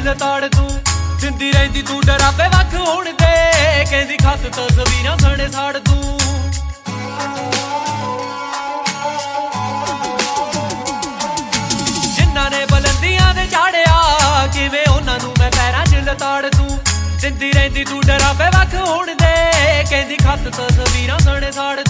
ਲਤਾੜ ਤੂੰ ਦਿੰਦੀ ਰਹਿੰਦੀ ਤੂੰ ਡਰਾਵੇ ਵੱਖ ਹੋਣ ਦੇ ਕਹਿੰਦੀ ਖੱਤ ਤਸਵੀਰਾਂ ਸਣੇ ਸਾੜ ਤੂੰ ਜਿਨ੍ਹਾਂ ਨੇ ਬੁਲੰਦੀਆਂ ਦੇ ਚਾੜਿਆ ਕਿਵੇਂ ਉਹਨਾਂ ਨੂੰ ਮੈਂ ਪੈਰਾਂ 'ਚ ਲਤਾੜ ਤੂੰ ਦਿੰਦੀ ਰਹਿੰਦੀ ਤੂੰ ਡਰਾਵੇ ਵੱਖ ਹੋਣ ਦੇ ਕਹਿੰਦੀ ਖੱਤ ਤਸਵੀਰਾਂ ਸਣੇ ਸਾੜ